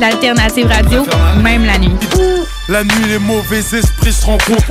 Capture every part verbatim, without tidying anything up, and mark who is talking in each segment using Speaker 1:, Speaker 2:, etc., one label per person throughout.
Speaker 1: d'Alternative Radio, même la nuit.
Speaker 2: La nuit, les mauvais esprits se rencontrent.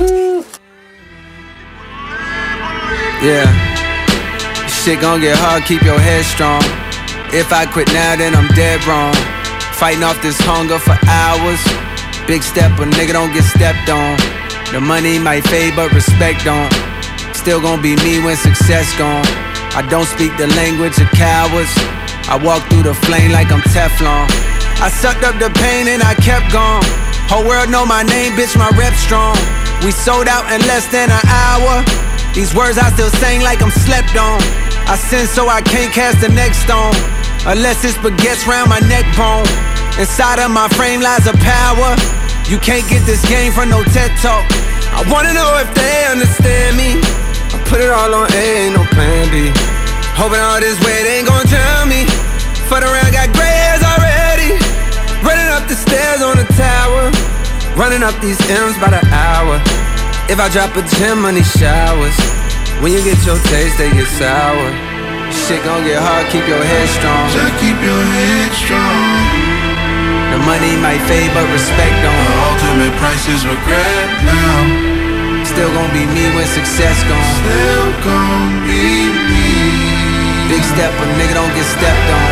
Speaker 3: Yeah. Shit gon' get hard, keep your head strong. If I quit now, then I'm dead wrong. Fighting off this hunger for hours. Big step, a nigga don't get stepped on. The money might fade, but respect don't. Still gon' be me when success gone. I don't speak the language of cowards. I walk through the flame like I'm Teflon. I sucked up the pain and I kept going. Whole world know my name, bitch, my rep strong. We sold out in less than an hour. These words I still sing like I'm slept on. I sin so I can't cast the next stone, unless it's baguettes round my neck bone. Inside of my frame lies a power. You can't get this game from no TED Talk. I wanna know if they understand me. I put it all on A, ain't no plan B. Hoping all this weight ain't gon' drown me. Fuck around, got gray hairs already. Running up the stairs on the tower. Running up these M's by the hour. If I drop a gem on these showers, when you get your taste, they get sour. Shit gon' get hard, keep your head strong.
Speaker 4: Just keep your head strong.
Speaker 3: The money might fade, but respect don't.
Speaker 4: The ultimate price is regret now.
Speaker 3: Still gon' be me when success gone.
Speaker 4: Still gon' be me.
Speaker 3: Big step, a nigga don't get stepped on.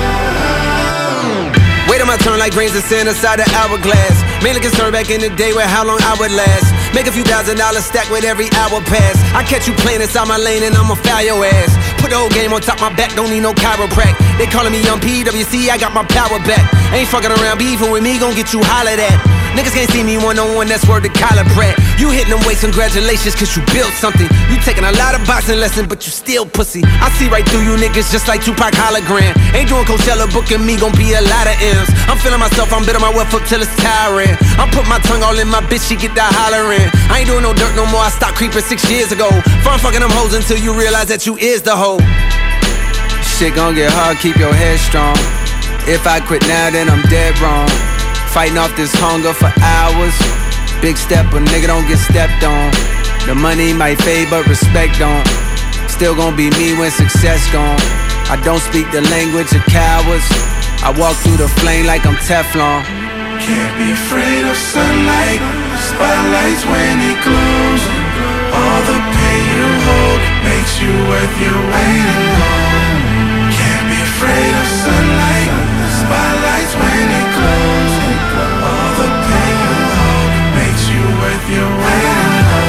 Speaker 3: Wait on my turn like grains of sand inside the hourglass. Mainly concerned back in the day with how long I would last. Make a few thousand dollars stack with every hour pass. I catch you playing inside my lane and I'ma foul your ass. Put the whole game on top my back, don't need no chiropract. They calling me young P W C, I got my power back. Ain't fucking around, beefing with me, gon' get you hollered at. Niggas can't see me one-on-one, that's word to Kyler Pratt. You hitting them weights, congratulations, cause you built something. You taking a lot of boxing lessons, but you still pussy. I see right through you niggas just like Tupac hologram. Ain't doing Coachella, booking me, gon' be a lot of M's. I'm feeling myself, I'm bitter my wealth up till it's tiring. I'm put my tongue all in my bitch, she get that hollering. I ain't doing no dirt no more, I stopped creeping six years ago. Fun fucking them hoes until you realize that you is the hoe. Shit gon' get hard, keep your head strong. If I quit now, then I'm dead wrong. Fighting off this hunger for hours. Big step, a nigga don't get stepped on. The money might fade, but respect don't. Still gon' be me when success gone. I don't speak the language of cowards. I walk through the flame like I'm Teflon.
Speaker 4: Can't be afraid of sunlight. Spotlights when it glows. All the pain you hold makes you worth your weight in gold. Can't be afraid of sunlight. Spotlights when it glows. All the pain you hold makes you worth your weight in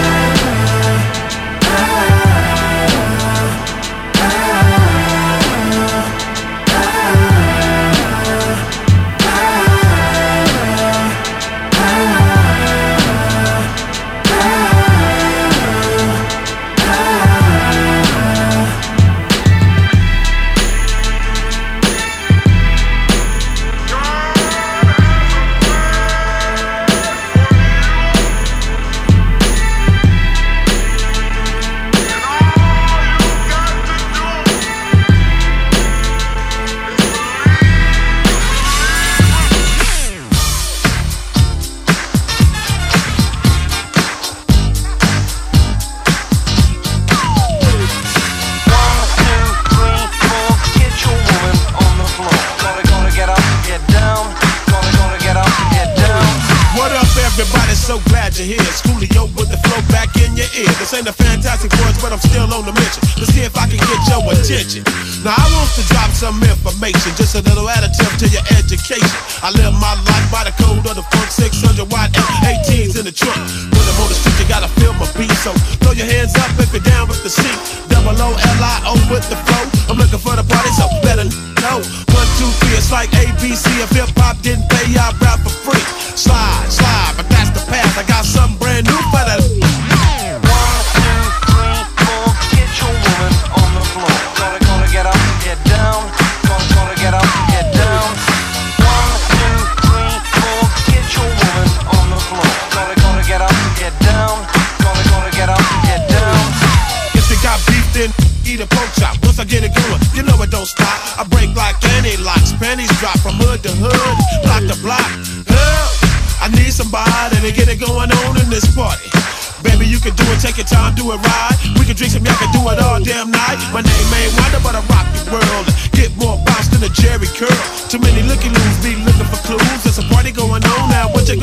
Speaker 5: ain't the fantastic words, but I'm still on the mission. Let's see if I can get your attention. Now I want to drop some information, just a little additive to your education. I live my life by the code of the funk, six hundred watt eighteens in the trunk. When I'm on the street, you gotta feel my beat, so throw your hands up if you're down with the seat. Double O L I O with the flow. I'm looking for the party, so better know. One, two, three, it's like A B C. If hip hop didn't pay, I rap for free. Slide, slide, but that's the past. I got something brand new for the. Eat a pork chop, once I get it going, you know it don't stop. I break like any locks, panties drop from hood to hood, block to block. Help, I need somebody to get it going on in this party. Baby, you can do it, take your time, do it right. We can drink some, y'all can do it all damn night. My name ain't Wonder, but I rock the world. Get more bounce than a Jerry curl. Too many looky-loos be looking for clues.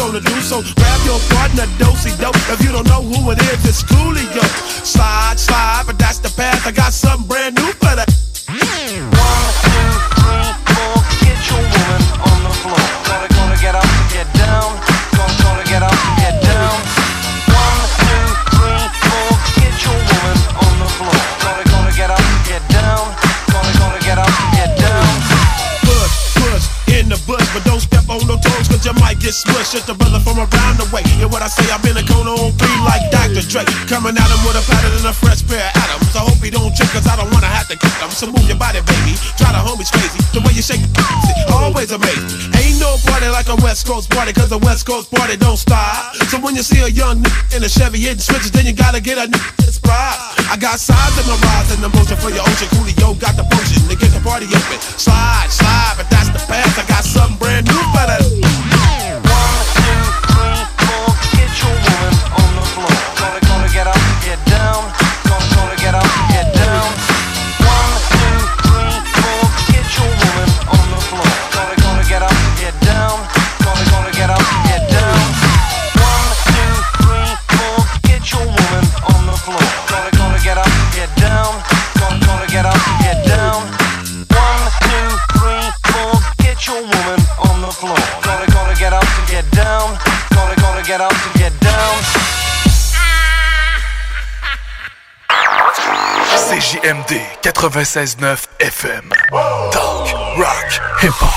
Speaker 5: gonna do. So grab your partner, dosey dope. If you don't know who it is, it's Coolio. Slide, slide, but that's the path. I got something brand new for that.
Speaker 6: One, two, three, four, get your woman on the floor. Gotta, gonna get up and get down. Gonna, gonna get up and get down. One, two, three, four, get your woman on the floor. Gotta, gonna get up and get down. Gonna, gonna get up and get down.
Speaker 5: Push, push, in the bush, but don't step on no toes, cause you might get smushed. It's the brother from around the way. And what I say, I've been a cone on three like Doctor Dre. Coming at him with a pattern and a fresh pair of atoms. I hope he don't trip, cause I don't wanna have to kick him. So move your body, baby. Try the homies crazy. The way you shake it, always amazing. Ain't no party like a West Coast party, cause the West Coast party don't stop. So when you see a young nigga in a Chevy hitting switches, then you gotta get a nigga inspired. I got size in my rise and emotion for your ocean. Coolio got the potion to get the party open. Slide, slide, but that's the path. I got something brand new for that.
Speaker 6: One, two, three, four, get your woman on the floor. Gonna, gonna get up and get down. Gonna, gonna get up and get down. One, two, three, four, get your woman on the floor. Gonna, gonna get up and get down. Gonna, gonna get up and get down. One, two, three, four, get your woman on the floor. Gonna, gonna get up and get down. Gonna, gonna get up and get down. One, two, three, four, get your woman on the floor. Gonna, gonna get up and get down. Gonna, gonna get up and get down.
Speaker 7: C J M D quatre-vingt-seize neuf F M. Talk, rock, hip-hop.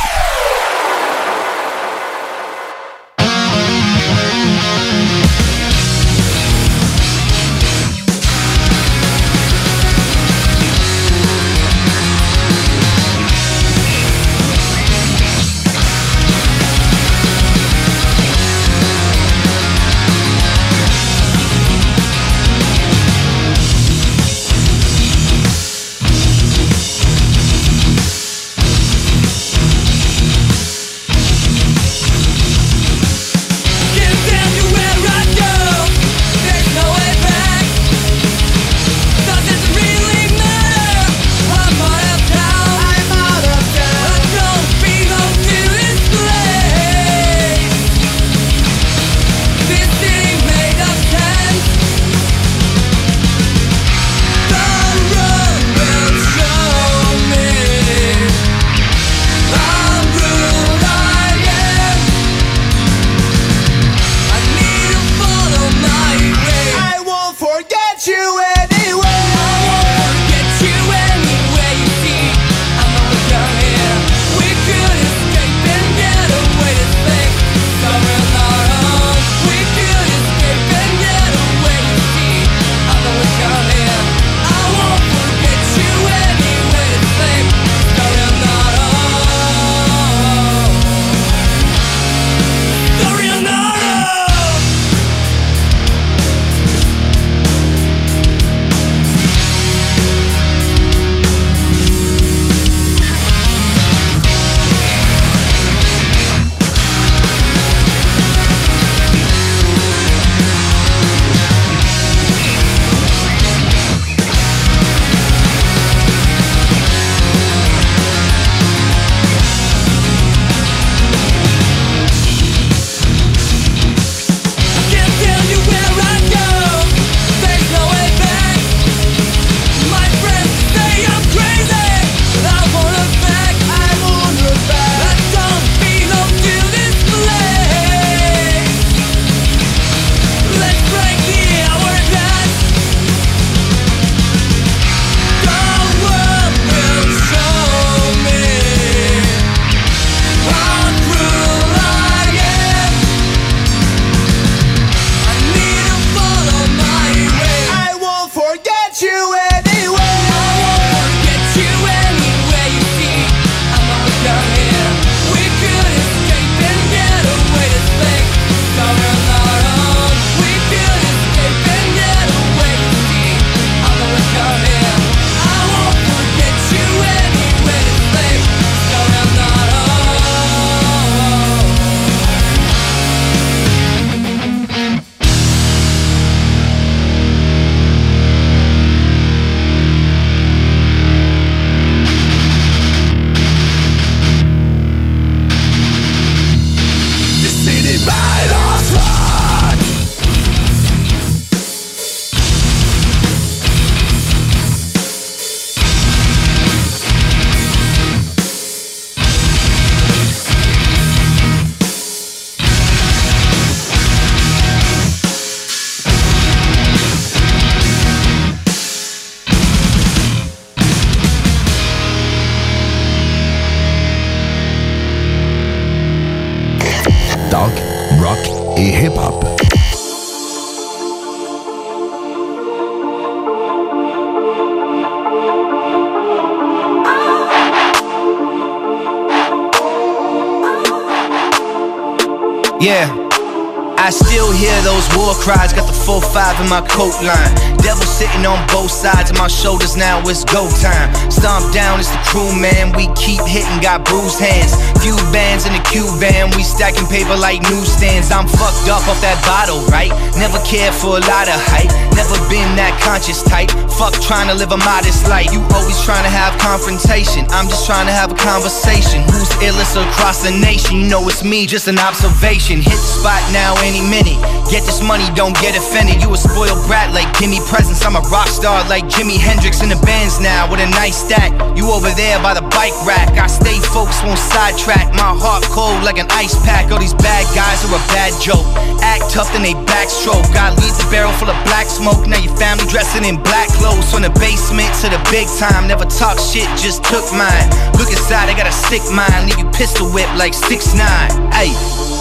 Speaker 8: Right on. Yeah, I still hear those war cries, got the four five in my coat line. Devil sitting on both sides of my shoulders, now it's go time. Stomp down, it's the crew, man, we keep hitting, got bruised hands. Few bands in the Q van, we stacking paper like newsstands. I'm fucked up off that bottle, right? Never cared for a lot of hype, never been that conscious type. Fuck trying to live a modest life, you always trying to have confrontation. I'm just trying to have a conversation. Who's illest across the nation? You know it's me, just an observation. Hit the spot now any minute, get this money, don't get offended. You a spoiled brat like give me presents, I'm a rock star like Jimi Hendrix in the bands now with a nice stack. You over there by the bike rack, I stay focused, won't sidetrack. My heart cold like an ice pack. All these bad guys are a bad joke, act tough then they backstroke. God leaves a barrel full of black smoke, now your family dressing in black clothes. From the basement to the big time, never talk shit, just took mine. Look inside, I got a sick mind, leave you pistol whipped like six nine. Ayy.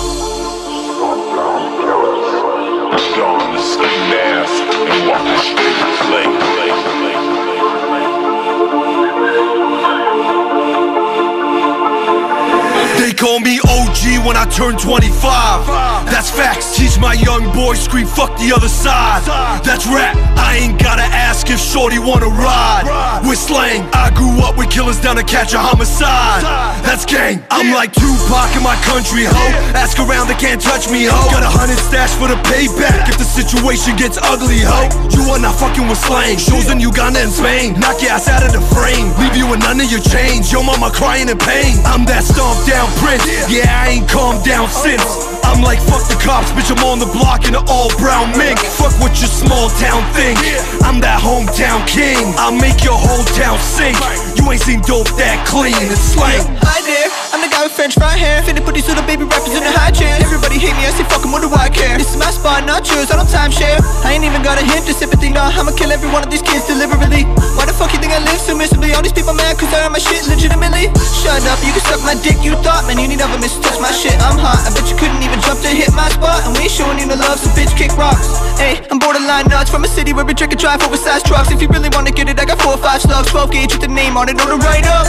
Speaker 9: Don the ski mask and walk the streets, play, play, play,
Speaker 2: They call me O G when I turn twenty-five. That's facts. Teach my young boys scream fuck the other side. That's rap. I ain't gotta ask if shorty wanna ride. With slang, I grew up with killers down to catch a homicide. That's gang. I'm like Tupac in my country, ho. Ask around, they can't touch me, ho. Got a hundred stash for the payback if the situation gets ugly, ho. You are not fucking with slang. Shows in Uganda and Spain. Knock your ass out of the frame, leave you with none of your change. Yo mama crying in pain. I'm that stomped down prince. Yeah, I ain't calmed down since. I'm like fuck the cops, bitch, I'm on the block in an all brown mink. Fuck what your small town think. I'm that hometown king, I'll make your whole town sink. You ain't seen dope that clean, it's slang.
Speaker 10: Hi there, I'm the guy with French fry hair. Finna put these little baby rappers in the high chair. Everybody hate me, I say fuck 'em, what do I care? This is my spot, not yours, I don't timeshare. I ain't even got a hint of sympathy, nah, I'ma kill every one of these kids deliberately. Why the fuck you think I live so miserably? All these people mad cause I earn my shit legitimately. Shut up, you can suck my dick, you thought. Man, you need other miss to touch my shit, I'm hot. I bet you couldn't even jump to hit my spot. And we ain't showing you no love, so bitch kick rocks. Hey, I'm borderline nuts from a city where we drink and drive oversized trucks. If you really wanna get it, I got four or five slugs, twelve gauge with the name on it, know to write up.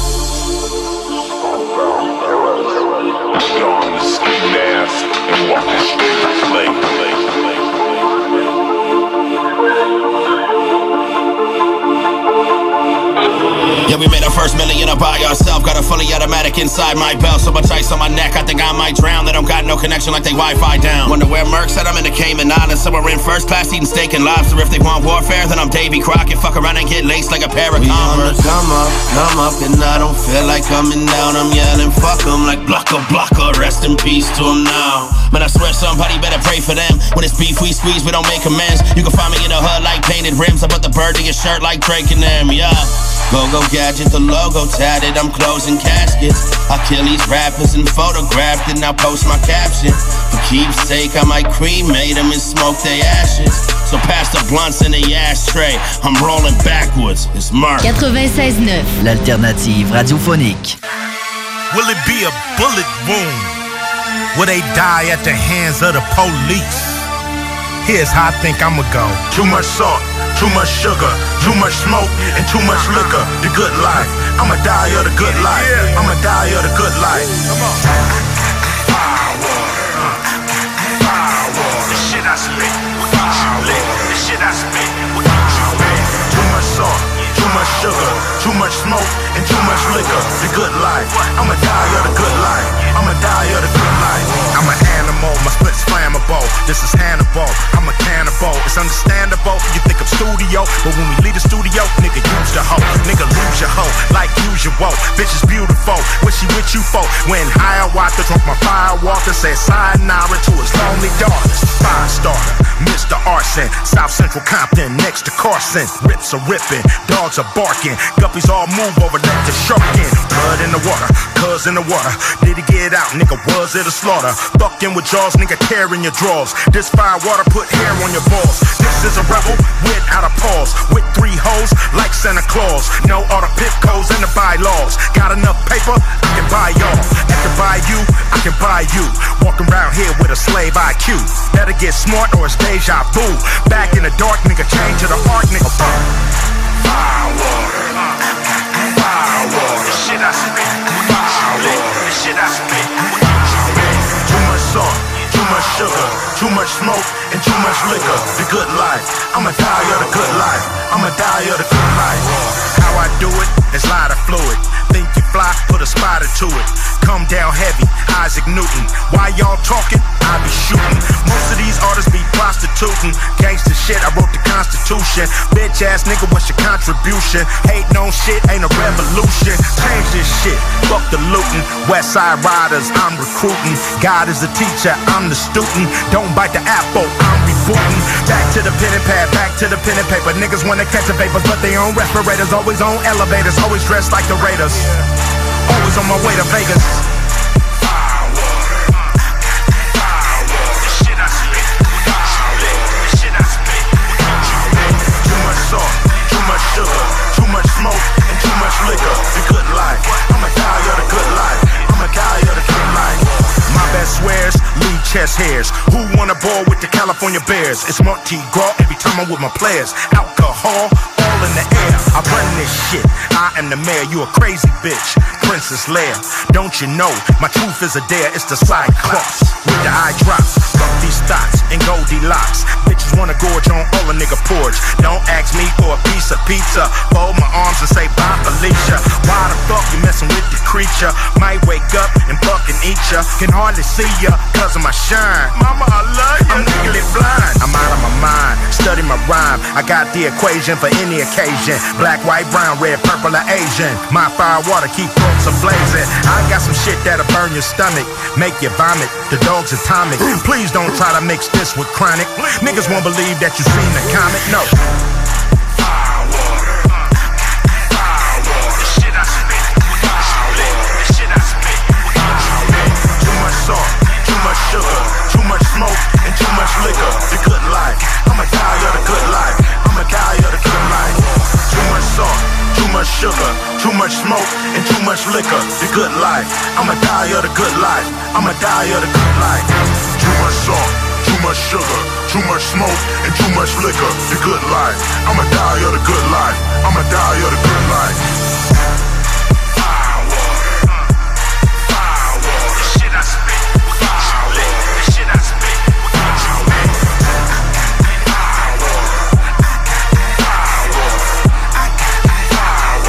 Speaker 9: Don the ski mask and walk the streets, play, play, play.
Speaker 11: Yeah, we made our first million up by ourselves. Got a fully automatic inside my belt. So much ice on my neck, I think I might drown. They don't got no connection like they Wi-Fi down. Wonder where Merc said I'm in the Cayman Islands. Somewhere in first class eating steak and lobster. If they want warfare, then I'm Davy Crockett. Fuck around and get laced like a pair of Converse.
Speaker 12: Come up, come up, and I don't feel like coming down. I'm yelling fuck 'em like blocker, blocker. Rest in peace to 'em now.
Speaker 11: Man, I swear somebody better pray for them. When it's beef we squeeze, we don't make amends. You can find me in the hood like painted rims. I put the bird to your shirt like Drake and them, yeah.
Speaker 12: Go-go gadget, the logo tatted, I'm closing caskets. I kill these rappers and photograph, then I post my caption. For keepsake, I might cremate them and smoke their ashes.
Speaker 11: So pass the blunts in the ashtray. I'm rolling backwards, it's Mark.
Speaker 13: quatre-vingt-seize neuf, l'alternative radiophonique.
Speaker 14: Will it be a bullet wound? Will they die at the hands of the police? Here's how I think I'ma go. Too much salt, too much sugar, too much smoke, and too much liquor. The good life. I'ma die of the good life. I'ma die of the good life. Come on. Firewater. Firewater. The shit I spit will eat you lit. The shit I spit will eat you lit. Too much salt, too much sugar, too much smoke, and too much liquor. The good life. I'ma die of the good life. I'ma die of the good life. I'm an animal, my split's flammable. This is Hannibal, I'm a cannibal. It's understandable, you think I'm studio, but when we leave the studio, nigga use the hoe, nigga lose your hoe. Like you usual. Bitch is beautiful, what she with you for? When Hiawatha drunk my fire water, said sayonara to his lonely daughters. Five starter, Mister Arson, South Central Compton, next to Carson. Rips are ripping, dogs are barking, guppies all move over, let the shark in. Blood in the water, cuz in the water. Did he get out, nigga? Was it a slaughter? Fucking with jaws, nigga, tear in your drawers. This fire water put hair on your balls. This is a rebel without a pause, with three hoes like Santa Claus. No all the pip codes and the bylaws. Got enough paper, I can buy y'all. At the bayou, I can buy you. Walking around here with a slave I Q. Better get smart or it's deja vu. Back in the dark, nigga, change to the arc, nigga. Fire water, fire water. The shit I spit, fire water. The shit I spit, too much salt, too much sugar, too much smoke, and too much liquor. The good life, I'ma die of the good life. I'ma die of the good life. How I do it is lighter fluid. Think you fly, put a spider to it. Come down heavy, Isaac Newton. Why y'all talking? I be shooting. Most of these artists be prostituting. Gangsta shit, I wrote the Constitution. Bitch ass nigga, what's your contribution? Hating on shit ain't a revolution. Change this shit, fuck the looting. West Side Riders, I'm recruiting. God is the teacher, I'm the student. Don't bite the apple, I'm rebooting. Back to the pen and pad, back to the pen and paper. Niggas wanna catch the vapors, but they on respirators. Always on elevators, always dressed like the Raiders. Always on my way to Vegas. Fire water, fire water. The shit I spit, the shit I spit. Too much salt, too much sugar, too much smoke, and too much liquor. The good life, I'ma die of the good life. I'ma die of the good life. My best swears, lead chest hairs. Who wanna ball with the California Bears? It's Mardi Gras every time I'm with my players. Alcohol, all in the air. I run this shit. I am the mayor. You a crazy bitch. Princess Leia. Don't you know my truth is a dare? It's the Cyclops with the eye drops. Fuck these thoughts and Goldilocks. Bitches wanna gorge on all a nigga porch. Don't ask me for a piece of pizza. Fold my arms and say bye Felicia. Why the fuck you messing with the creature? Might wake up and fucking eat ya. Can hardly see ya cause of my shine. Mama, I love you. I'm legally blind. I'm out of my mind. Study my rhyme. I got the equation for any occasion. Black, white, brown, red, purple, or Asian. My fire water keep throats a-blazing. I got some shit that'll burn your stomach, make you vomit. The dog's atomic. Please don't try to mix this with chronic. Niggas won't believe that you seen the comic. No. Fire water, fire water. The shit I spit, fire water. The shit I spit, fire water. Too much salt, too much sugar, too much smoke, and too much liquor. The good life, I'ma die of the good life. I'ma die of the good life. Too much salt, too much sugar, too much smoke, and too much liquor. The good life, I'ma die of the good life. I'ma die of the good life. Too much salt, too much sugar, too much smoke, and too much liquor. The good life, I'ma die of the good life. I'ma die of the good life. Fire water, fire water. The shit I spit, fire water. The shit I spit, fire water. Fire water, fire water. Fire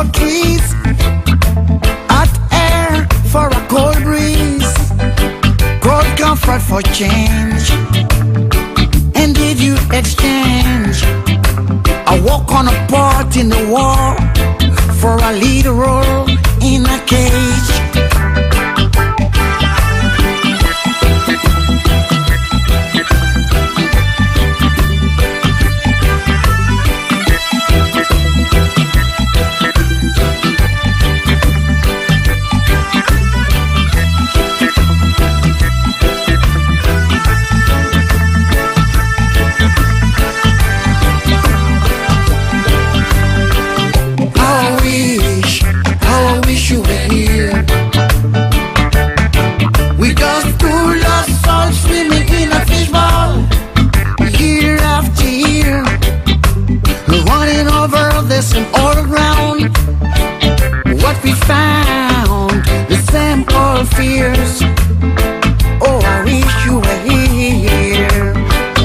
Speaker 15: for trees, hot air for a cold breeze, cold comfort for change. And did you exchange a walk on a part in the war for a lead role in a cage? Some all around what we found, the same old fears. Oh, I wish you were here.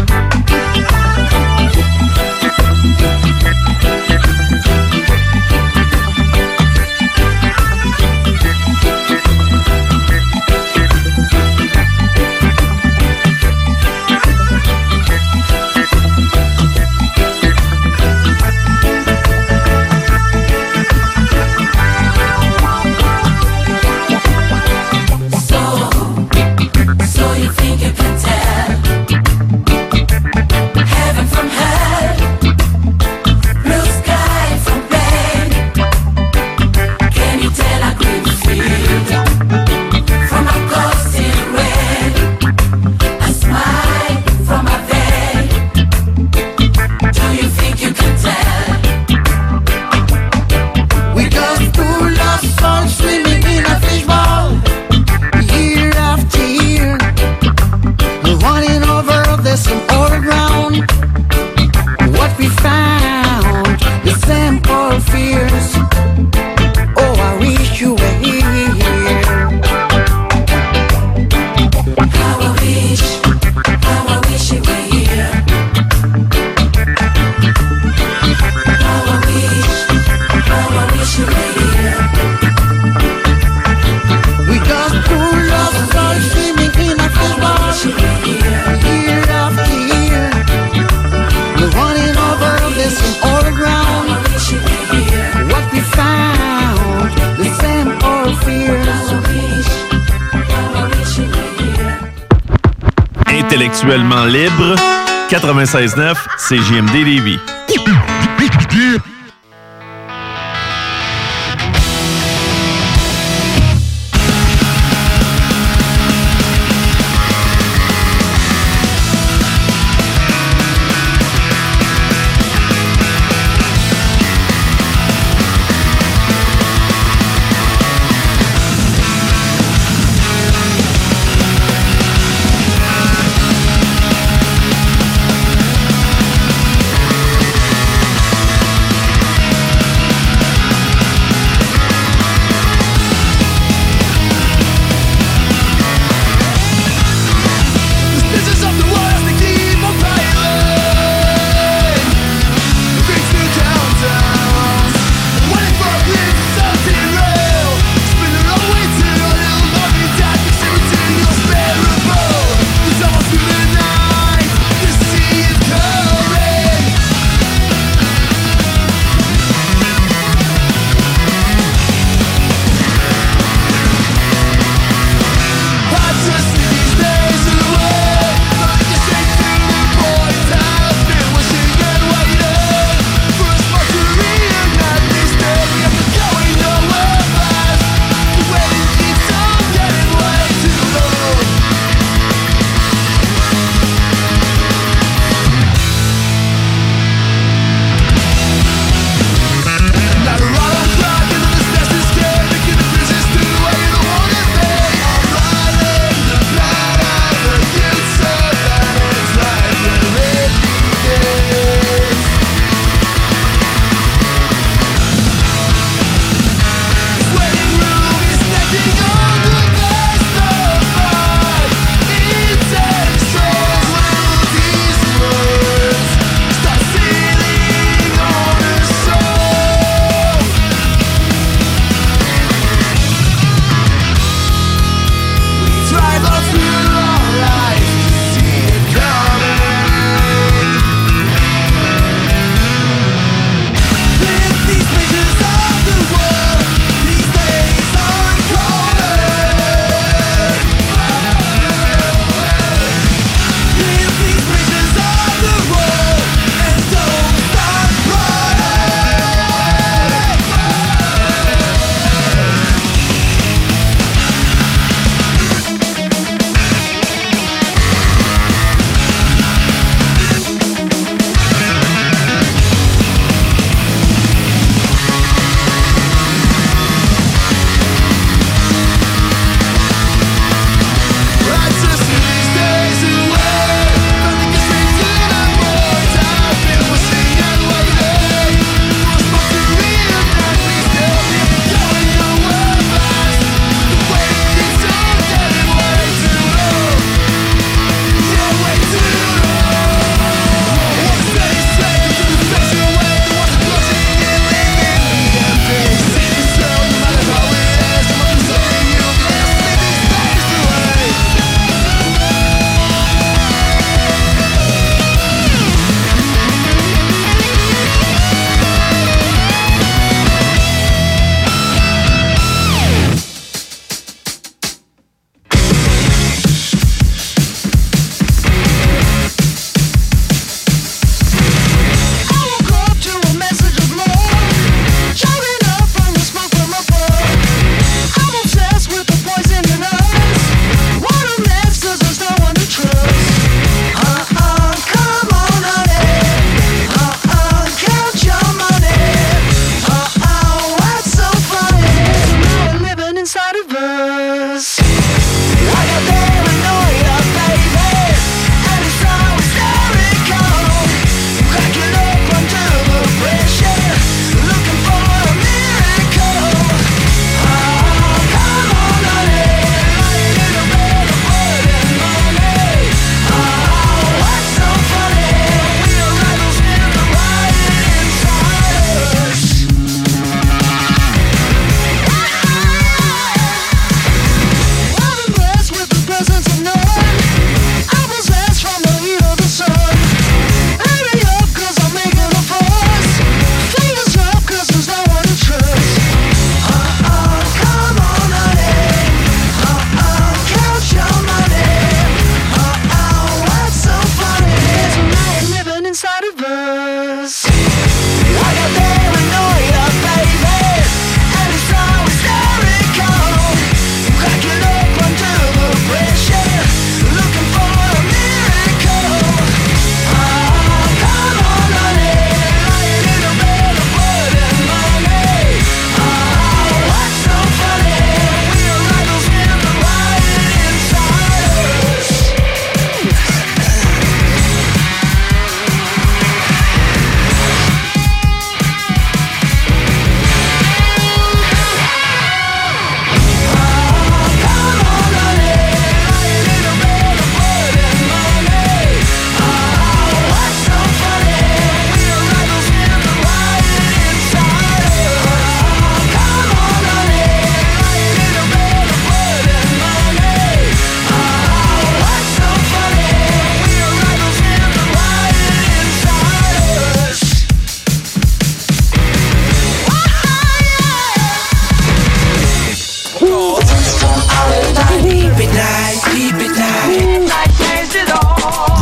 Speaker 16: Intellectuellement libre, quatre-vingt-seize neuf C J M D Lévis.
Speaker 15: We'll be right back.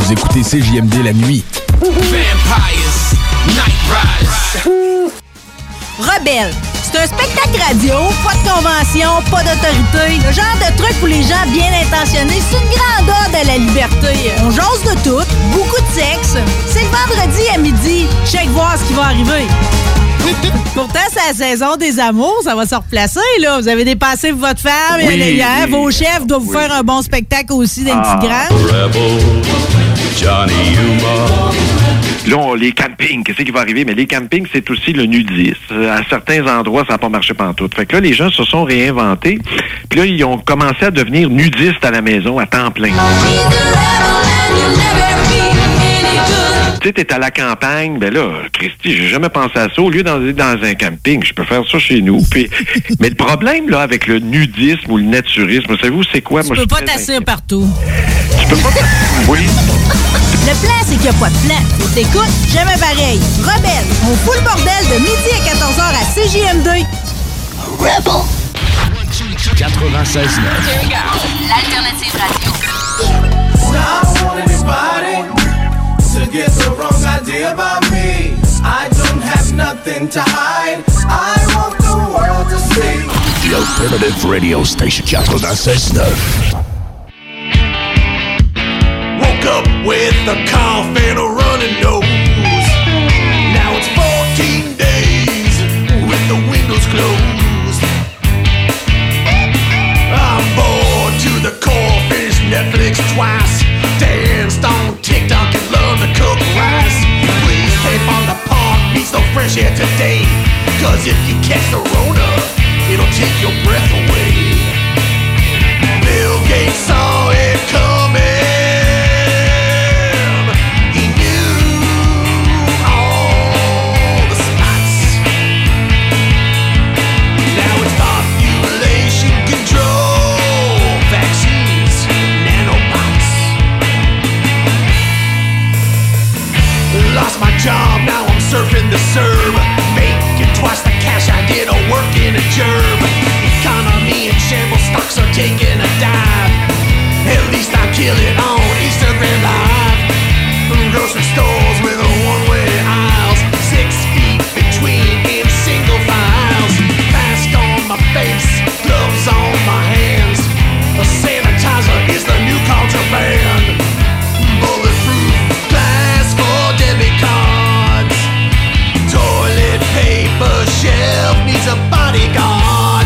Speaker 17: Vous écoutez C J M D la nuit.
Speaker 2: Vampires, Night Rise.
Speaker 18: Rebelle, c'est un spectacle radio, pas de convention, pas d'autorité. Le genre de truc pour les gens bien intentionnés, c'est une grande ode à la liberté. On jase de tout, beaucoup de sexe. C'est le vendredi à midi. Check voir ce qui va arriver. Pourtant, c'est la saison des amours, ça va se replacer, là. Vous avez dépassé pour votre femme,
Speaker 19: Oui,
Speaker 18: et hier,
Speaker 19: oui.
Speaker 18: vos chefs doivent vous
Speaker 19: Oui.
Speaker 18: faire un bon spectacle aussi dans une
Speaker 19: Ah.
Speaker 18: petite grande.
Speaker 19: Rebel, Johnny Yuma. Là, on- les campings, qu'est-ce qui va arriver? Mais les campings, c'est aussi le nudisme. À certains endroits, ça n'a pas marché pantoute. Fait que là, les gens se sont réinventés. Puis là, ils ont commencé à devenir nudistes à la maison à temps plein. Tu sais, t'es à la campagne, ben là, Christy, j'ai jamais pensé à ça. Au lieu d'aller dans un camping, je peux faire ça chez nous. Puis, mais le problème, là, avec le nudisme ou le naturisme, savez-vous, c'est quoi?
Speaker 18: Tu
Speaker 19: Moi,
Speaker 18: peux
Speaker 19: je
Speaker 18: pas
Speaker 19: suis très
Speaker 18: t'asseoir partout.
Speaker 19: Tu peux pas... Oui.
Speaker 18: Le plan, c'est qu'il n'y a pas de plan. Et t'écoutes, jamais pareil. Rebelle, on fout le bordel de midi à quatorze heures à C J M D. Rebel.
Speaker 17: quatre-vingt-seize neuf.
Speaker 20: L'alternative radio.
Speaker 4: I want anybody to get the wrong idea about me. I don't have nothing to hide. I want the world to see.
Speaker 17: The Alternative Radio Station quatre-vingt-seize neuf.
Speaker 2: Woke up with a cough and a running nose. Now it's fourteen days with the windows closed. I'm bored to the core, finished Netflix twice. Danced on TikTok and love to cook rice. Please tape on the park, needs no fresh air today. Cause if you catch the Rona, it'll take your breath away. Bill Gates saw it coming. He knew all the spots. Now it's population control, vaccines, nanobots. Lost my job, now I'm surfing the Serb. Making twice the cash I did a work in a gerb. Economy in shambles, stocks are taking a dive. At least I kill it on Instagram Live. Grocery stores with a one-way aisles. Six feet between in single files. Mask on my face, gloves on my hands. A sanitizer is the new contraband. Bulletproof glass for debit cards. Toilet paper shelf needs a bodyguard.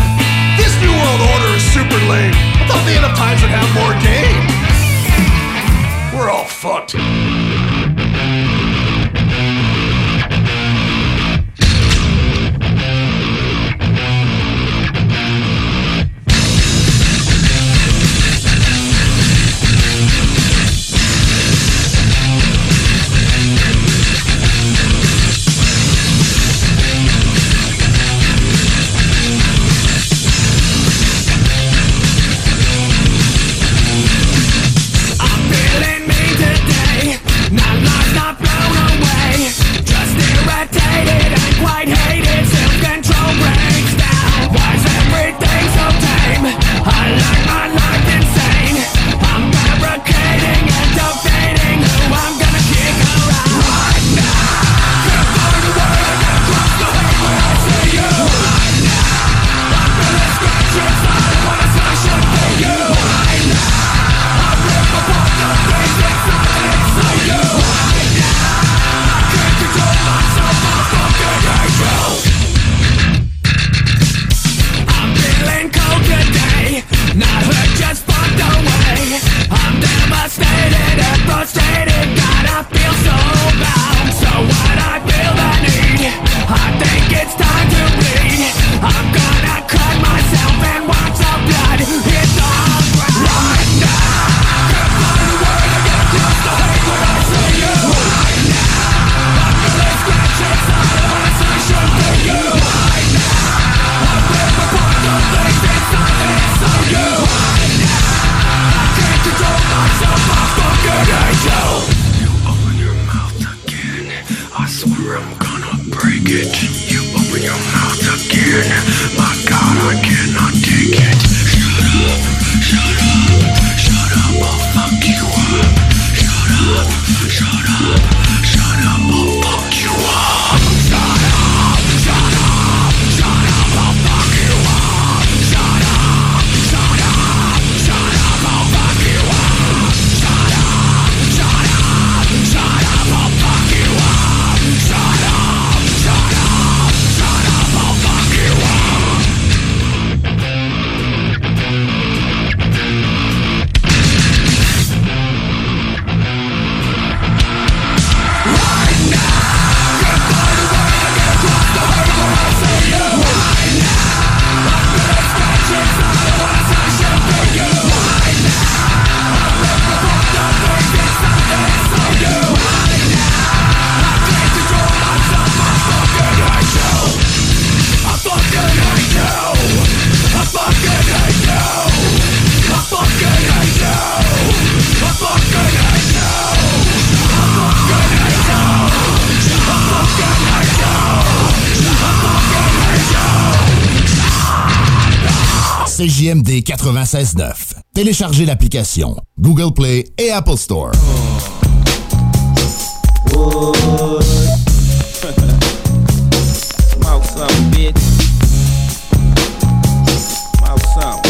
Speaker 21: C J M D quatre-vingt-seize neuf. Téléchargez l'application Google Play et Apple Store.
Speaker 22: Wood. Smoke some, bitch. Smoke some.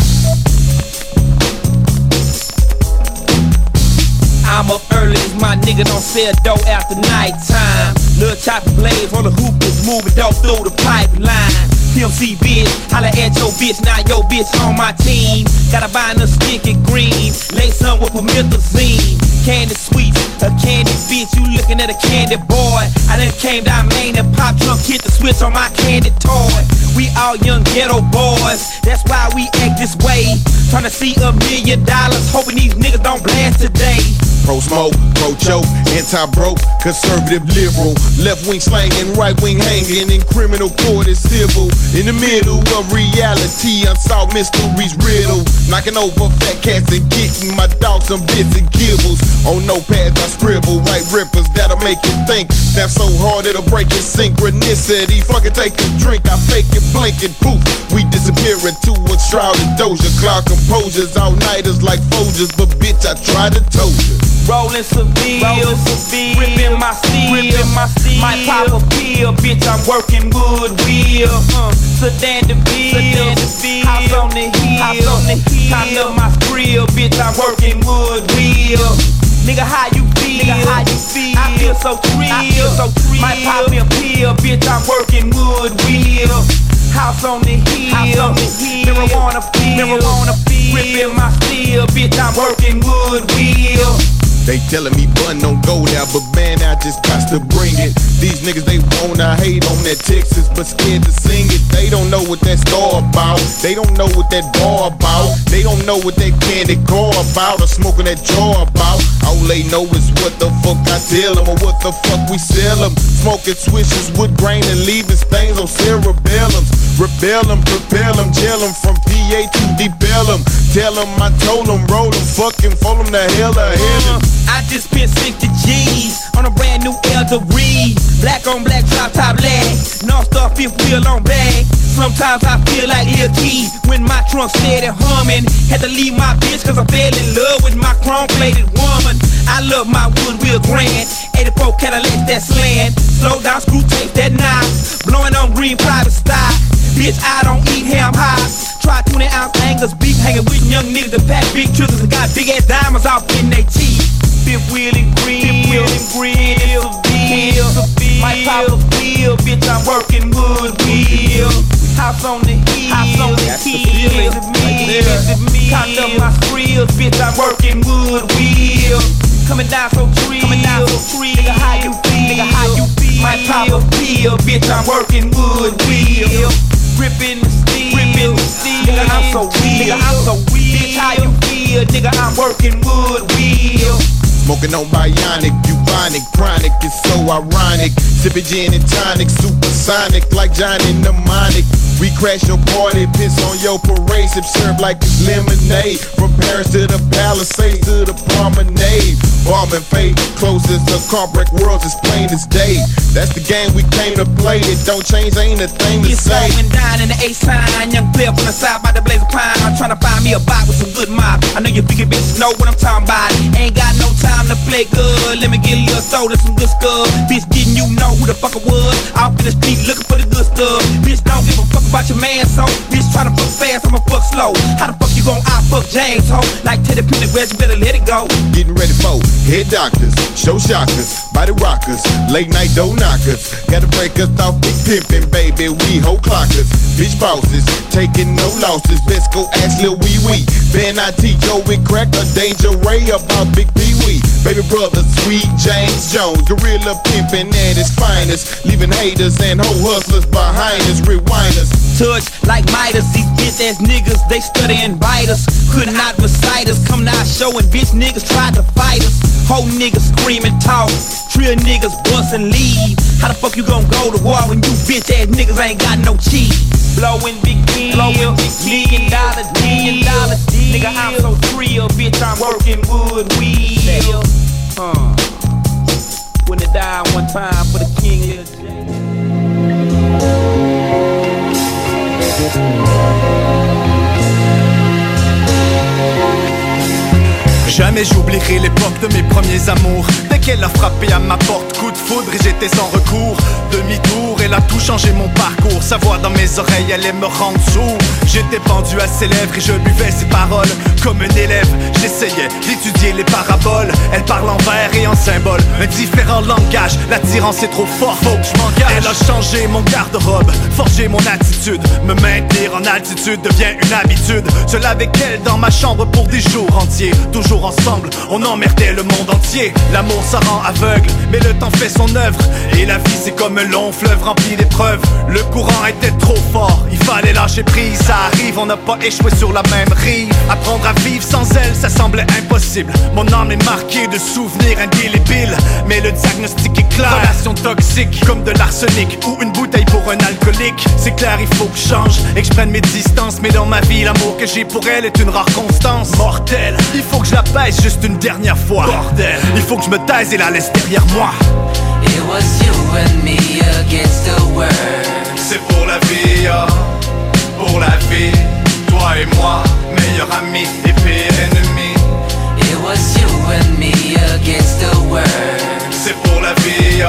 Speaker 22: I'm up early, my nigga don't sell dope after nighttime. Lil' choppy blades on the hoopers, moving dope through the pipeline. P M C bitch, holla at your bitch, now your bitch on my team. Gotta buy a stick and green, lay some with promethazine. Candy sweets, a candy bitch, you looking at a candy boy. I done came down Main and pop trunk, hit the switch on my candy toy. We all young ghetto boys, that's why we act this way. Tryna see a million dollars, hoping these niggas don't blast today.
Speaker 5: Pro smoke, pro choke, anti-broke, conservative liberal. Left wing slanging, right wing hanging, in criminal court is civil. In the middle of reality, unsolved mysteries riddle. Knocking over fat cats and getting my dogs some bits and gibbles. On notepads I scribble, white rippers that'll make you think. Snap so hard it'll break your synchronicity. Fucking take a drink, I fake it, blink it, poof. We disappear into a shrouded doja. Cloud composures, all-nighters like Folgers. But bitch, I tried to told you.
Speaker 22: Rollin' Seville, rippin' my steel, might pop a pill, bitch, I'm working Woodville. Uh, Sedan DeVille, house on the hill, I love my grill, bitch, I'm working Woodville. Nigga, how you feel? Nigga, how you feel? I feel so thrill, I feel so thrill. Might pop me a pill, bitch, I'm working Woodville. House on the hill, house on the hill. Marijuana feel, marijuana feel. Rippin' my steel, bitch, I'm working Woodville.
Speaker 5: They telling me bun don't go now, but man, I just got to bring it. These niggas, they wanna hate on that Texas, but scared to sing it. They don't know what that star about. They don't know what that bar about. They don't know what that candy car about or smoking that jar about. All they know is what the fuck I tell them or what the fuck we sell them. Smoking swishes, wood grain, and leaving stains on cerebellums. Rebel them, propel them, jail them from P A to Deep Ellum. Tell them I told them, roll them, fucking fold them the hell ahead of
Speaker 22: I just spent sixty G's on a brand new Elder Reed. Black on black, drop top leg, North Star fifth wheel on bag. Sometimes I feel like Lil Key when my trunk steady humming. Had to leave my bitch cause I fell in love with my chrome-plated woman. I love my Woodville Grand, eighty-four Cadillac that slant. Slow down, screw tape that knob, blowing on green private stock. Bitch, I don't eat ham hocks. Try twenty ounce angles, beef hanging with young niggas that pack big triggers and got big ass diamonds off in they teeth. Fifth wheel and green, wheel and green, Seville, might pop a pill, bitch, I'm working Woodville. House on the hill, house on the hill, it's me, it's me. Count up my skrills, bitch, I'm working Woodville. Coming down so real, coming down so real. Nigga, how you feel? Nigga, how you feel? Might pop a pill, bitch, I'm working Woodville. Rippin' the steel, rippin' the steel. Nigga, I'm so real, nigga, I'm so real. Bitch, how you feel? Nigga, I'm working Woodville.
Speaker 5: Smoking on bionic, bubonic, chronic, it's so ironic. Sipping gin and tonic, supersonic, like Johnny Mnemonic. We crash your party, piss on your parade, sip syrup like it's lemonade. From Paris to the Palisades to the promenade. Bomb and fade, close as the car break worlds as plain as day. That's the game we came to play, it don't change, ain't a thing to
Speaker 22: it's
Speaker 5: say.
Speaker 22: It's going down in the A-sign, young player from the side by the blaze of pine. I'm trying to find me a bot with some good mob. I know you figure bitches know what I'm talking about. Ain't got no time to play good, let me get a little soda, some good stuff. Bitch, didn't you know who the fuck I was? Out in the street looking for the good stuff. Bitch, don't give a fuck about your man, so bitch tryna fuck fast, I'ma fuck slow. How the fuck you gon' out fuck James, ho? Like Teddy Pendergrass, you better let it go.
Speaker 5: Getting ready for head doctors, show shockers, body rockers, late night door knockers. Gotta break us off big pimpin', baby, we hoe clockers. Bitch bosses, taking no losses, best go ask Lil Wee Wee. Ben I T, Joe with crack, a Danger Ray about Big Pee Wee. Baby brother, sweet James Jones, gorilla pimpin' at his finest. Leaving haters and hoe hustlers behind us, rewinders.
Speaker 22: Touch like Midas, these bitch ass niggas, they study and bite us. Could not recite us, come to our show and bitch niggas tried to fight us. Whole niggas screaming talk, trill niggas bust and leave. How the fuck you gon' go to war when you bitch ass niggas ain't got no cheese? Blowing big deal, blowing big million dollar million dollar deal. Nigga, I'm so real, bitch, I'm working Woodville. Uh, when it died one time for the king of the J.
Speaker 1: Jamais j'oublierai l'époque de mes premiers amours. Dès qu'elle a frappé à ma porte, coup de foudre et j'étais sans recours. Demi-tour, elle a tout changé mon parcours. Sa voix dans mes oreilles allait me rendre sourd. J'étais pendu à ses lèvres et je buvais ses paroles. Comme un élève, j'essayais d'étudier les paraboles. Elle parle en vers et en symbole, un différent langage. L'attirance est trop forte, faut que je m'engage. Elle a changé mon garde-robe, forgé mon attitude. Me maintenir en altitude devient une habitude. Seul avec elle dans ma chambre pour des jours entiers. Toujours ensemble, on emmerdait le monde entier. L'amour ça rend aveugle, mais le temps fait son œuvre. Et la vie c'est comme un long fleuve rempli d'épreuves. Le courant était trop fort, il fallait lâcher prise. Ça arrive, on n'a pas échoué sur la même rive. Apprendre à vivre sans elle, ça semblait impossible. Mon âme est marquée de souvenirs indélébiles. Mais le diagnostic est clair, relation toxique comme de l'arsenic ou une bouteille pour un alcoolique. C'est clair, il faut que je change et que je prenne mes distances. Mais dans ma vie, l'amour que j'ai pour elle est une rare constance. Mortelle, il faut que je la baisse juste une dernière fois. Bordel, il faut que je me taise et la laisse derrière moi.
Speaker 3: It was you and me against the world.
Speaker 1: C'est pour la vie, oh, pour la vie. Toi et moi, meilleurs amis et pire ennemis.
Speaker 3: It was you and me against the world.
Speaker 1: C'est pour la vie,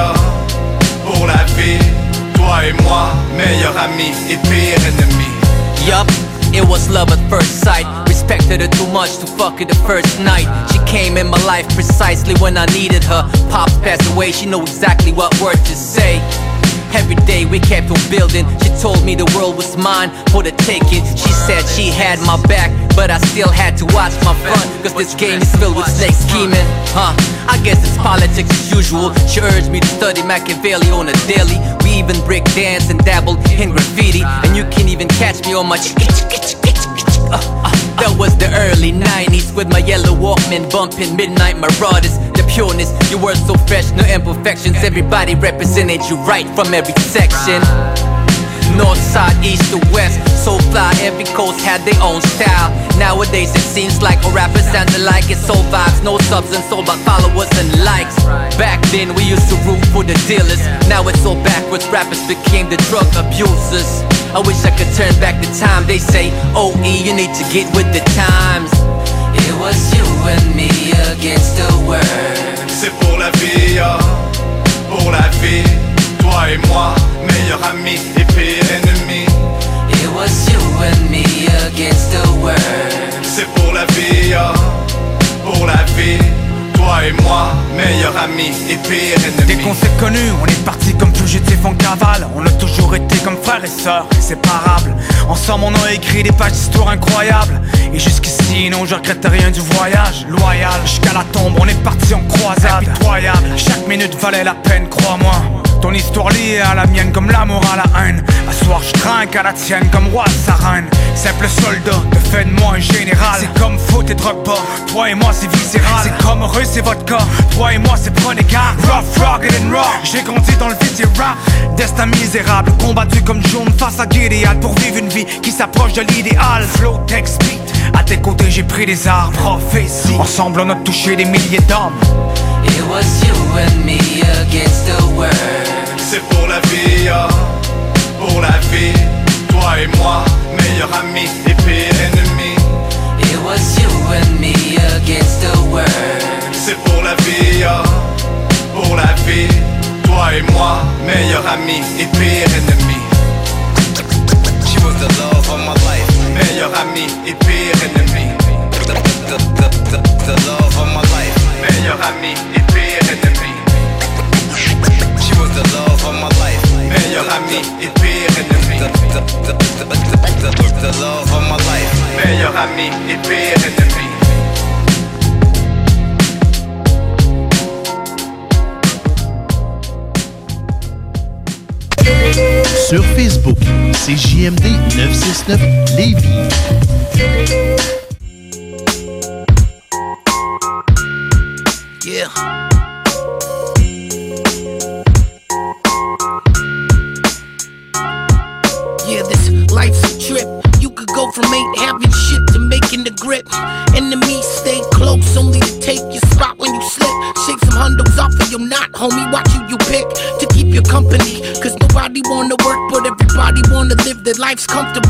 Speaker 1: oh, pour la vie. Toi et moi, meilleurs amis et pire ennemis.
Speaker 22: Yup, it was love at first sight. Respected her too much to fuck her the first night. She came in my life precisely when I needed her. Pops passed away, she knew exactly what word to say. Every day we kept on building. She told me the world was mine for the taking. She said she had my back, but I still had to watch my front. Cause this game is filled with snakes scheming. Huh, I guess it's politics as usual. She urged me to study Machiavelli on a daily. We even break dance and dabbled in graffiti. And you can even catch me on my ch ch ch uh, uh, That was the early nineties with my yellow Walkman bumping Midnight Marauders. The pureness, you were so fresh, no imperfections. Everybody represented you right from every section. North, side, east to west, so fly, every coast had their own style. Nowadays it seems like all rappers sound alike. It's soul vibes, no substance, all about followers and likes. Back then we used to root for the dealers. Now it's all backwards, rappers became the drug abusers. I wish I could turn back the time. They say, O E, you need to get with the times.
Speaker 3: It was you and me against the world.
Speaker 1: C'est pour la vie, oh, pour la vie. Toi et moi, meilleurs amis et pire ennemis.
Speaker 3: It was you and me against the world.
Speaker 1: C'est pour la vie, oh, pour la vie. Toi et moi, meilleurs amis et pire ennemis.
Speaker 23: Dès qu'on s'est connus, on est partis comme fugitifs en cavale. On a toujours été comme frères et sœurs, inséparables. Ensemble on a écrit des pages d'histoire incroyables. Et jusqu'ici, non, je regrette rien du voyage. Loyal, jusqu'à la tombe, on est partis en croisade. Impitoyable, chaque minute valait la peine, crois-moi. Ton histoire liée à la mienne comme l'amour à la haine. À soir je trinque à la tienne comme roi de sa reine. Simple soldat, te fais de moi un général. C'est comme foot et drogue pas, toi et moi c'est viscéral. C'est comme heureux c'est votre cas, toi et moi c'est prenez garde. Rough, rugged and raw, j'ai grandi dans le vicieux rap. Destin misérable, combattu comme Joan face à Gilead. Pour vivre une vie qui s'approche de l'idéal. Flow, text, beat, à tes côtés j'ai pris des armes. Prophétie, ensemble on a touché des milliers d'hommes.
Speaker 3: It was you and me against the world.
Speaker 1: C'est pour la vie, oh, pour la vie. Toi et moi, meilleurs amis et pire ennemis.
Speaker 3: It was you and me against the world.
Speaker 1: C'est pour la vie, oh, pour la vie. Toi et moi, meilleurs amis et pire ennemis.
Speaker 12: She was the love of my life.
Speaker 1: Meilleurs amis et pire ennemis.
Speaker 12: The, the, the, the, the love of my life.
Speaker 1: Meilleurs amis et pire ennemis.
Speaker 12: She was the love of my life.
Speaker 1: Meilleurs amis et pire ennemis.
Speaker 12: The, the, the, the, the, the love of my life.
Speaker 1: Meilleurs amis et pire ennemis.
Speaker 24: Sur Facebook, c'est J M D neuf cent soixante-neuf Lévis.
Speaker 3: Yeah. Yeah, this life's a trip. You could go from ain't having shit to making the grip. Enemies stay close, only to take your spot when you slip. Shake some hundos off of your knot, homie. Watch who you pick to keep your company. Cause nobody wanna work, but everybody wanna live their lives comfortably.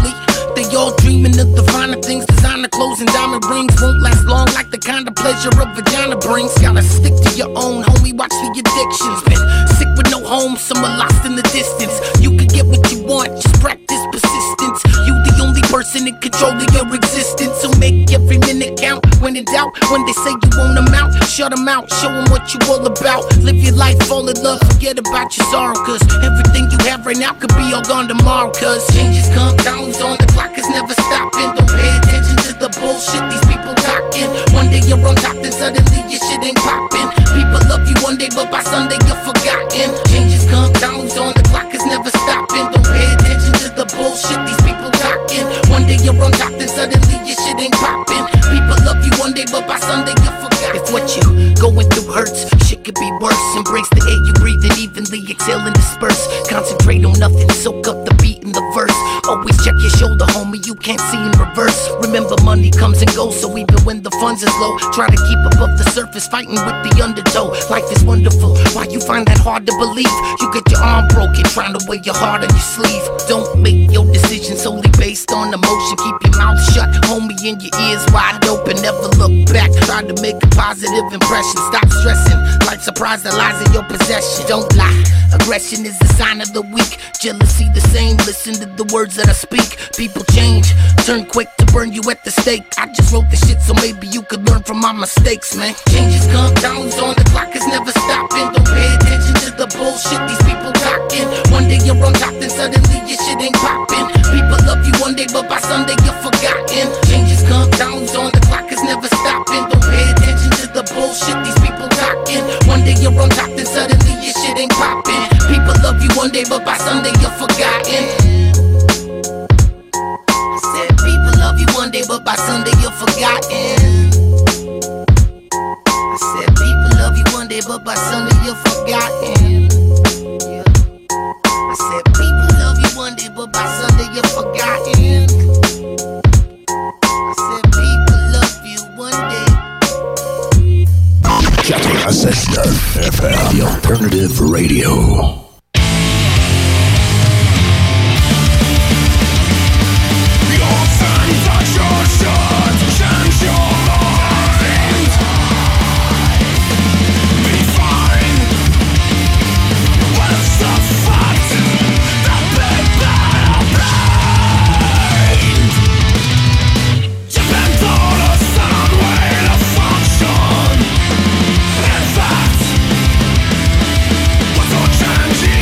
Speaker 3: They all dreaming of the finer things. Designer clothes and diamond rings won't last long like the kind of pleasure a vagina brings. Gotta stick to your own, homie, watch the addictions. Been sick with no home, some are lost in the distance. You can get what you want, just practice persistence. You the only person in control of your existence. So make every minute count. When in doubt, when they say you won't amount, shut them out, show them what you all about. Live your life, fall in love, forget about your sorrow. Cause everything you have right now could be all gone tomorrow. Cause changes come, times on the clock is never stopping. Don't pay attention to the bullshit these people talking. One day you're on top, then suddenly your shit ain't popping. People love you one day, but by Sunday you're forgotten. Changes come, times on the clock is never stopping. Don't pay attention to the bullshit these people talking. One day you're on top, then suddenly your shit ain't popping. People love you one day, but by Sunday you're forgotten. If what you going through hurts, shit could be worse. Embrace the air you breathe and evenly exhale and disperse. Concentrate on nothing, soak up the beat and the verse. Always check your shoulder, homie, you can't see in reverse. Remember money comes and goes, so even when the funds is low, try to keep above the surface, fighting with the undertow. Life is wonderful, why you find that hard to believe? You get your arm broken, trying to wear your heart on your sleeve. Don't make your decisions solely based on emotion. Keep your mouth shut, homie, and your ears wide open. Never look back, try to make a positive impression. Stop stressing, like surprise that lies in your possession. Don't lie, aggression is a sign of the weak. Jealousy the same, listen to the words that I speak. People change, turn quick to burn you at the stake. I just wrote the shit so maybe you could learn from my mistakes, man. Changes come, downs on the clock is never stopping. Don't pay attention to the bullshit these people talking. One day you're on top, then suddenly your shit ain't popping. People love you one day, but by Sunday you're forgotten. Changes come, downs on the clock is never stopping. Don't pay attention to the bullshit these people talking. One day you're on top, then suddenly your shit ain't popping. People love you one day, but by Sunday you're forgotten. I said people love you one day, but by Sunday you're forgotten. I said people love you one day, but by Sunday you're forgotten. Yeah. I said people love you one day, but by Sunday you're forgotten. I said people love you one day.
Speaker 17: ninety-six point neuf F M, the alternative radio.
Speaker 4: Change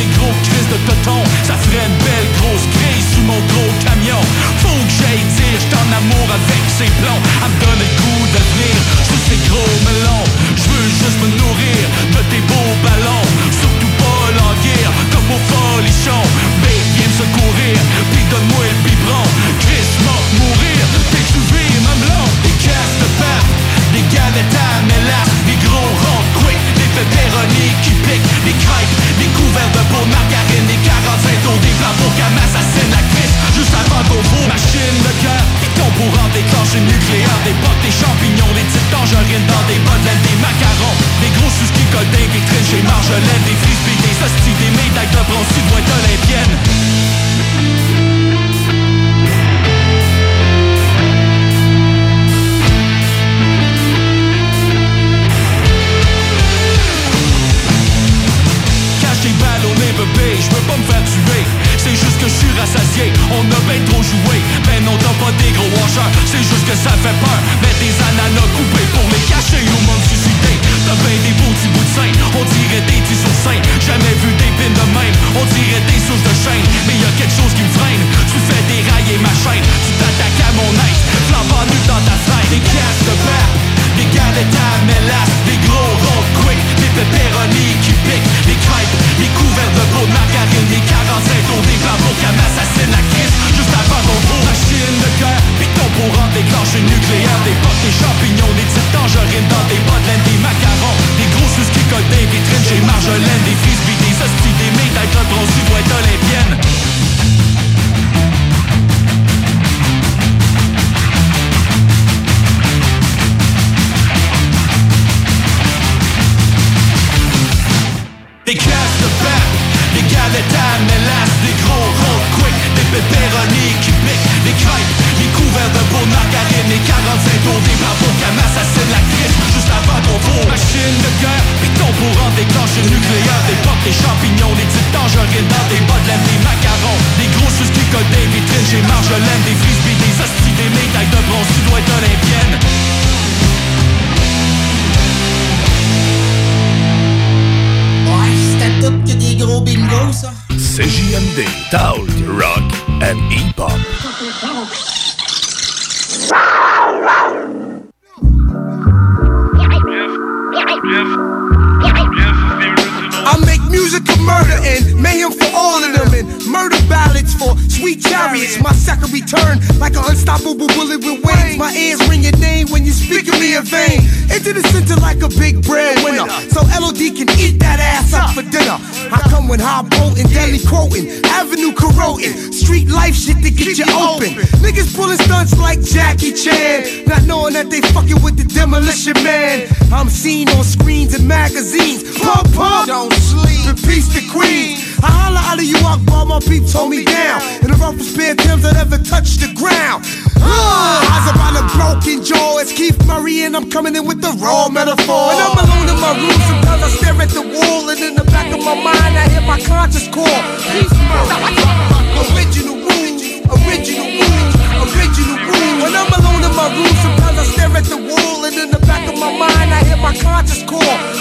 Speaker 6: des gros crises de totons. Ça ferait une belle grosse grille sous mon gros camion. Faut que j'aille dire j'suis en amour avec ces plombs. Elle me donne le goût de venir sous ces gros melons. J'veux juste me nourrir de tes beaux ballons. Surtout pas languir comme au folichon. Mais viens me secourir, pis donne-moi le biberon. Chris m'a mourir, t'es souvé mamelon. Des casses de pape, des galettes à mélasse, des gros ronds quick, des pepperonis qui piquent, des crêpes, des couverts de peau de margarine, des quarante-cinq tours, des plats pour qu'elle m'assassine la cuisse juste avant qu'on vaut. Machine de guerre, piton pour en déclencher nucléaire, des bottes, des champignons, des petites tangerines dans des bottes, des macarons, des gros sous qui collent des vitrines chez Marjolaine, des frisbees, des hosties, des médailles de bronze, tu dois être olympienne. Bébé, je veux pas me faire tuer. C'est juste que je suis rassasié. On a ben trop joué. Ben non, t'as pas des gros washers. C'est juste que ça fait peur. Mettre des ananas coupés pour les cacher ou m'en susciter. T'as ben des beaux petits bouts de sein. On dirait des tissus sur sein. Jamais vu des pins de même. On dirait des sources de chaîne. Mais y'a quelque chose qui me freine. Tu fais dérailler ma chaîne. Tu t'attaques à mon axe. Flambant nu dans ta fenêtre. Des casses de pape, des galettes à mélasse, des gros ronds quick, des pepperonis qui piquent, des crêpes, des couverts de peau de margarine, des quarante-cinq tours, des plans pour qu'elle m'assassine la crise juste avant qu'on trouve. Machine de guerre, piton pour en déclencher nucléaire, des potes, des champignons, des petites tangerines dans des bottes, laine, des macarons, des gros sous qui collent des vitrines chez Marjolaine, des frisbees, des hosties, des médailles de bronze, tu dois être olympienne. Des casses de pape, des galettes à mélasse, des gros ronds quick, des pepperonis qui piquent, des crêpes, des couverts de peau de margarine, des quarante-cinq tours, des plats pour qu'elle m'assassine la crise juste avant qu'on trouve. Machine de guerre, piton pour en déclencher nucléaire, des potes, des champignons, des petites tangerines dans des bottes, laine, des macarons, des gros sous qui collent des vitrines chez Marjolaine, des frisbees, des hosties, des médailles de bronze, tu dois être olympienne.
Speaker 3: Tout que des gros bingos, ça.
Speaker 17: C J M D, Talk, Rock and Hip-Hop.
Speaker 7: I make music of murder and mayhem for all of them, and murder ballads for sweet chariots. My second return like an unstoppable bullet with wings. My ears ring your name when you speak of me in vain. Into the center like a big breadwinner, so L O D can eat that ass up for dinner. I come with high potent, deadly quoting, avenue corroding, street life shit to get you open. Niggas pulling stunts like Jackie Chan, not knowing that they fucking with the Demolition Man. I'm seen on screens and magazines. Pump, pump, don't sleep. Repeats the queen. I holla out of you Akbar, my peeps hold me down. In the roughest pair of Timbs that ever touched the ground. Uh, eyes around a broken jaw. It's Keith Murray and I'm coming in with the raw metaphor. When I'm alone in my room, sometimes I stare at the wall, and in the back of my mind I hear my conscious call. Original rules, original rules, original rules. When I'm alone in my room, sometimes I stare at the wall, and in the back of my mind I hear my conscious call.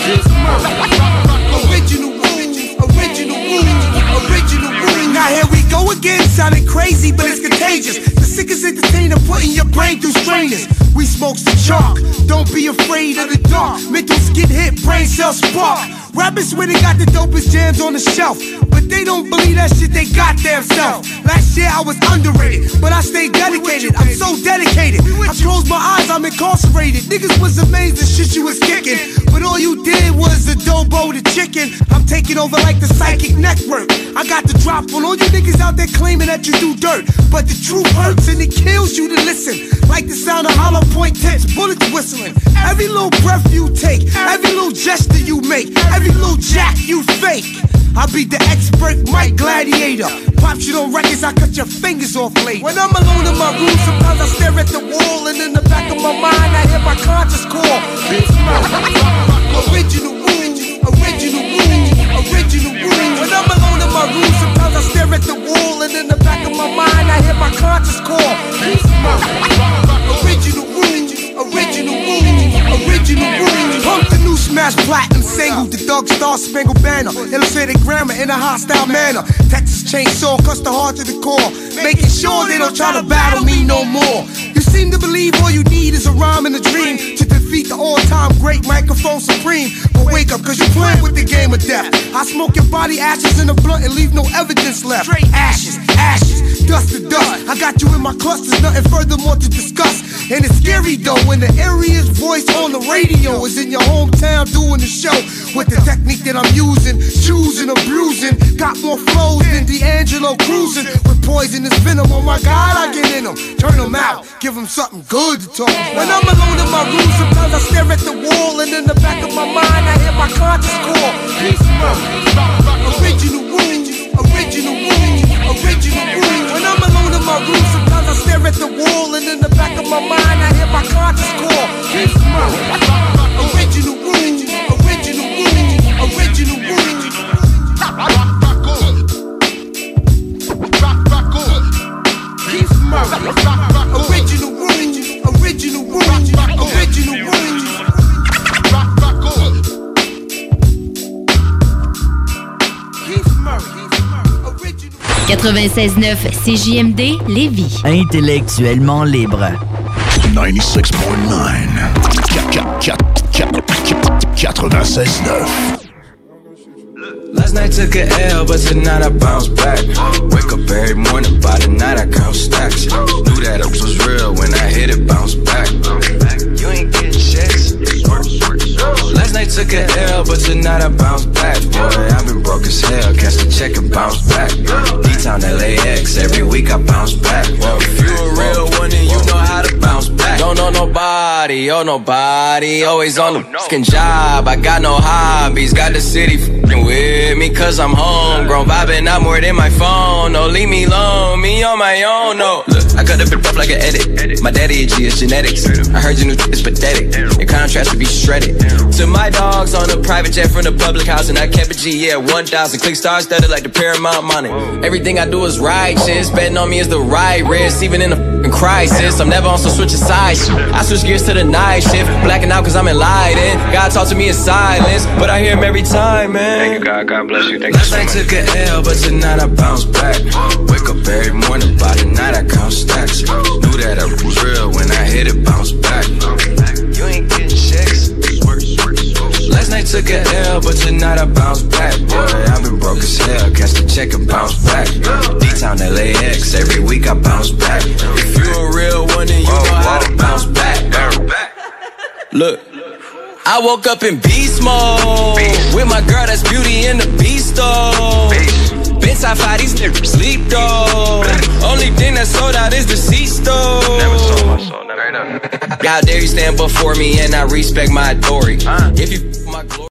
Speaker 7: Original rules, original rules, original rules. Now here we go again, sounding crazy, but it's contagious. The sickest entertainer putting your brain through strainers. We smokes the chalk, don't be afraid of the dark. Mental skin hit, brain cells spark. Rappers when they got the dopest jams on the shelf, but they don't believe that shit they got themselves. Last year I was underrated, but I stayed dedicated. I'm so dedicated. I closed my eyes, I'm incarcerated. Niggas was amazed the shit you was kicking, but all you did was adobo the chicken. I'm taking over like the psychic network. I got the drop on all you niggas out there claiming that you do dirt, but the truth hurts and it kills you to listen. Like the sound of hollow point tips, bullets whistling. Every little breath you take, every little gesture you make, every little jack you fake. I be the expert mic gladiator. Pop shit on records, I cut your fingers off later. When I'm alone in my room, sometimes I stare at the wall, and in the back of my mind I hear my conscious call. Original rules, original rules, original rules. When I'm alone in my room, sometimes I stare at the wall, and in the back of my mind I hear my conscious call. Original rules, original rules, original rules. Pump the new smack. smash platinum single, the Doug Star Spangled Banner, illustrated grammar in a hostile manner. Texas chainsaw, cuts the heart to the core, making sure they don't try to battle me no more. You seem to believe all you need is a rhyme and a dream to defeat the all-time great microphone supreme. But wake up, cause you're playing with the game of death. I smoke your body ashes in a blunt and leave no evidence left. Straight ashes, ashes, dust to dust. I got you in my clusters, nothing further more to discuss. And it's scary though, when the area's voice on the radio is in your hometown doing the show. With the technique that I'm using, choosing, abusing. Got more flows than D'Angelo cruising. With poisonous venom, oh my God, I get in them. Turn them out, give them something good to talk about. When I'm alone in my room, sometimes I stare at the wall. And in the back of my mind, I hear my conscience call. Peace, original wounds, original wounds, original wounds. When I'm alone in my room, sometimes I stare at the wall. And in the back of my mind, I hear my conscience call. Peace, original wounds, original wounds, original wounds. Keith Murray, original wounds, original wounds, original wounds.
Speaker 13: quatre-vingt-seize neuf C J M D Lévis. Intellectuellement libre.
Speaker 17: ninety-six point nine. quatre-vingt-seize neuf.
Speaker 8: Last night took a L, but tonight I bounce back. Wake up every morning, by the night I count stacks. Knew that it was real when I hit it, bounce back. You ain't getting checks. Last night took a L, but tonight I bounce back. Boy, I've been broke as hell, catch the check and bounce back. D-Town L A X, every week I bounce back. Well, if you a real one, then you know how to bounce back. Don't know nobody, oh nobody, always on the fucking job. I got no hobbies, got the city f***ing with me, cause I'm homegrown, vibing out more than my phone. No, leave me alone, me on my own, no. Look, I cut up it rough like an edit. My daddy a G, it's genetics. I heard your new is pathetic. Your contrast should be shredded. To my dogs on a private jet from the public house, and I kept a G, yeah, one thousand. Click stars studded like the Paramount money. Everything I do is righteous. Betting on me is the right risk, even in a f***ing crisis. I'm never on some switching sides. I switch gears to the night shift, blacking out cause I'm enlightened. God talk to me in silence, but I hear him every time, man. Thank you, God. God bless you. Thank Last you so night much. Took a L, but tonight I bounce back. Wake up every morning, by the night I count stacks. Knew that I was real when I hit it, bounce back. You ain't getting checks. Last night took a L, but tonight I bounce back. Boy, I've been broke as hell, catch the check and bounce back. D-Town L A X, every week I bounce back. If you a real one, then you know how to bounce back. Look, I woke up in beast mode with my girl that's Beauty and the Beast though. Been top five, these niggas sleep though. Only thing that's sold out is the deceased though. Never sold my soul, never. How dare you stand before me and I respect my authority. If you my glory.